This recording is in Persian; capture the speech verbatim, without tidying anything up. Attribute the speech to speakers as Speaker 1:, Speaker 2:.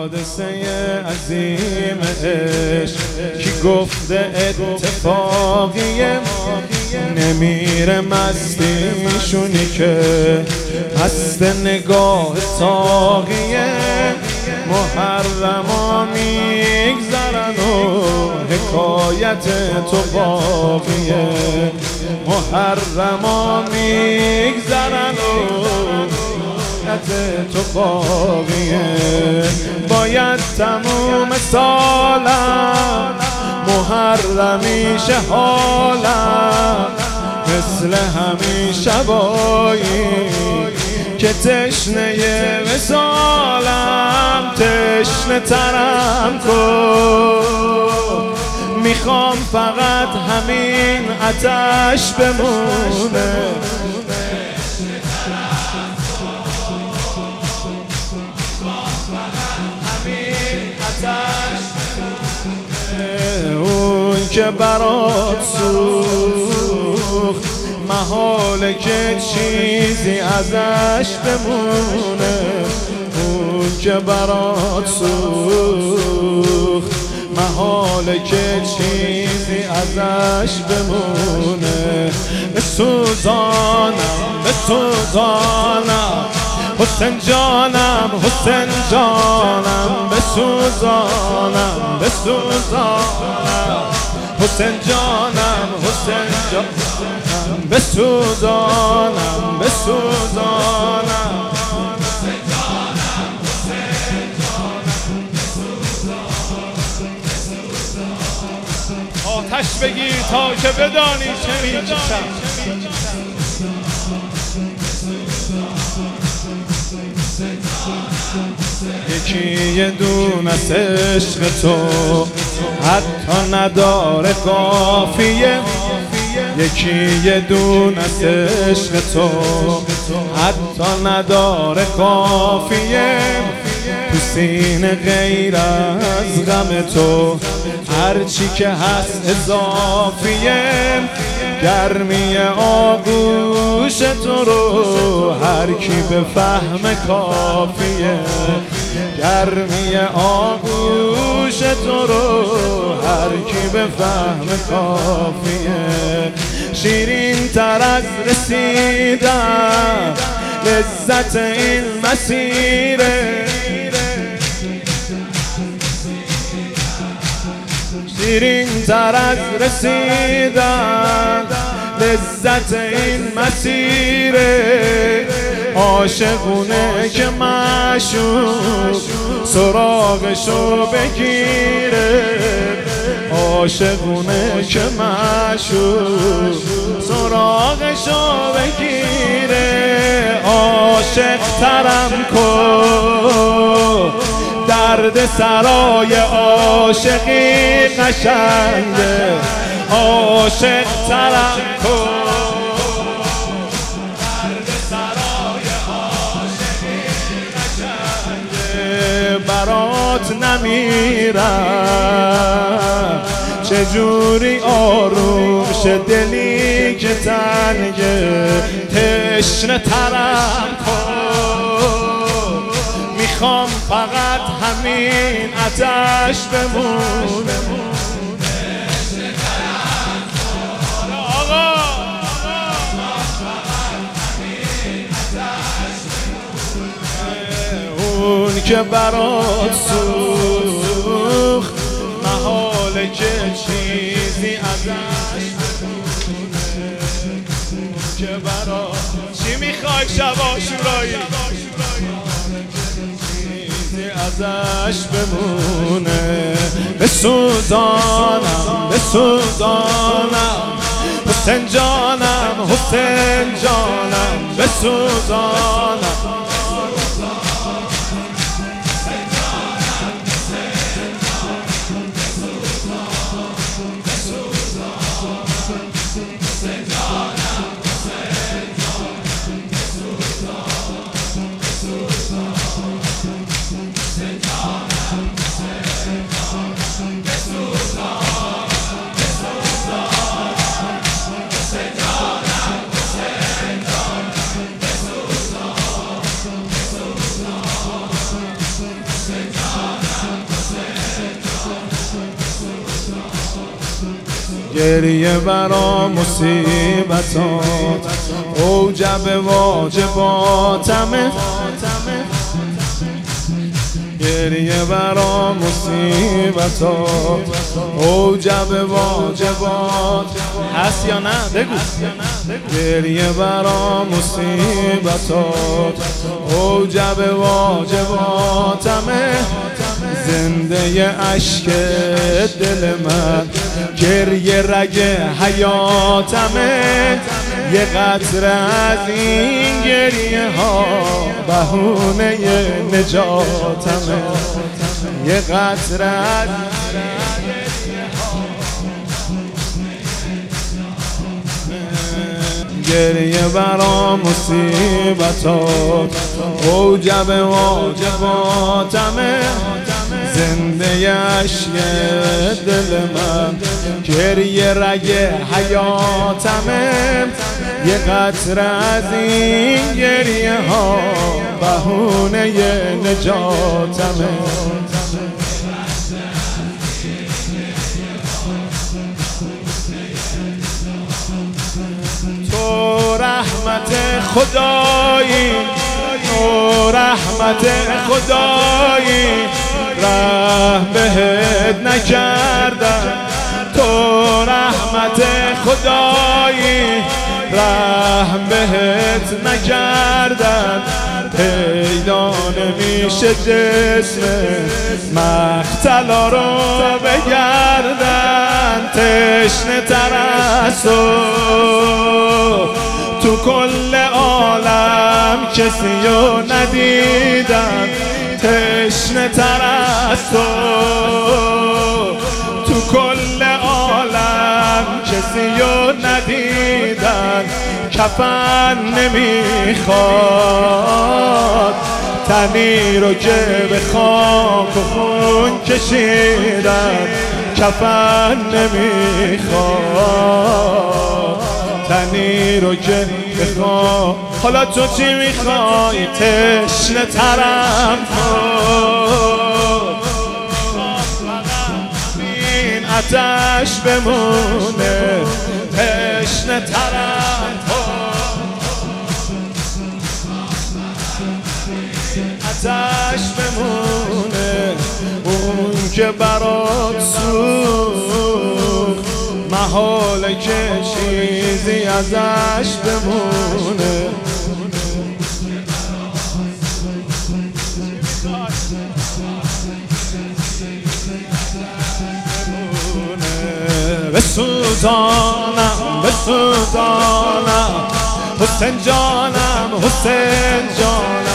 Speaker 1: حادثه عظیم عشق کی گفته اتفاقیه؟ نمیره مستیشونی که هست نگاه ساقیه. محرما میگذرن و حکایت تو باقیه. محرما میگذرن و حکایت تو باقیه. باید تموم سالم محرمیشه حالم، مثل همین شبایی که تشنه وصالم. تشنه ترم کن، میخوام فقط همین آتش بمونه. اون که برات سوخت محاله که چیزی ازش بمونه. اون که برات سوخت محاله که چیزی ازش بمونه. بسوزانم بسوزانم حسین جانم حسین جانم. بسوزانم بسوزانم حسین جانم حسین جانم. بسوزانم بسوزانم آتش بگیر تا که بدانی چه میکشم. یکی یه دونه از عشق تو حتی نداره قافیه. یکی یه دونه از عشق تو حتی نداره قافیه. تو سینه غیر از غم تو هرچی که هست اضافیه. گرمی آغوش تو رو هر کی به فهم کافیه. گرمی آغوش تو رو هر کی به فهم کافیه. شیرین تر از رسیدن لذت این مسیره. شیرین تر از رسیدن لذت این مسیره. عاشقونه که معشوق سراغشو بگیره. عاشقونه که معشوق سراغشو بگیره. عاشق ترم کن درد سرای عاشقی قشنگه. عاشق ترم کن درد سرای عاشقی قشنگه. برات نمیرم چجوری آروم شه دلی که تنگه. تشنه ترم کن، میخوام فقط همین آتش بمونه. آقا اون که برات سوخت محاله که چیزی ازش بمونه. که برات چی میخوای شبا شورایی ازش بمونه. بسوزانم بسوزانم حسین جانم حسین جانم. بسوزانم گریه برا مصیبتات اوجب واجباتمه گریه برا مصیبتات اوجب واجبات هست یا نه؟ بگو. گریه برا مصیبتات اوجب واجباتمه زنده اشک دل من گریه رگ حیاتمه یه قطره از این گریه ها بهونه نجاتمه یه قطره از گریه برا مصیبتات اوجب واجباتمه زنده اشک دل من گریه رگ حیاتمه یه قطره از این گریه ها بهونه نجاتمه تو رحمت خدایی تو رحمت خدایی رحم بهت نکردم تو رحمت خدایی رحم بهت نکردم پیدا نمیشه جسم مقتلا رو بگردن تشنه تر از تو تو کل عالم کسی رو ندیدم تشنه تر از تو تو کل عالم کسی رو ندیدن کفن نمیخواد تنی رو که به خاک و خون کشیدن کفن نمیخواد تنی رو که بخواه حالا تو چی میخوای تشنه ترم تو این آتش بمونه تشنه ترم تو آتش بمونه اون که برات سوخت محاله که چیزی ازش بمونه بسوزانم بسوزانم حسین جانم حسین جانم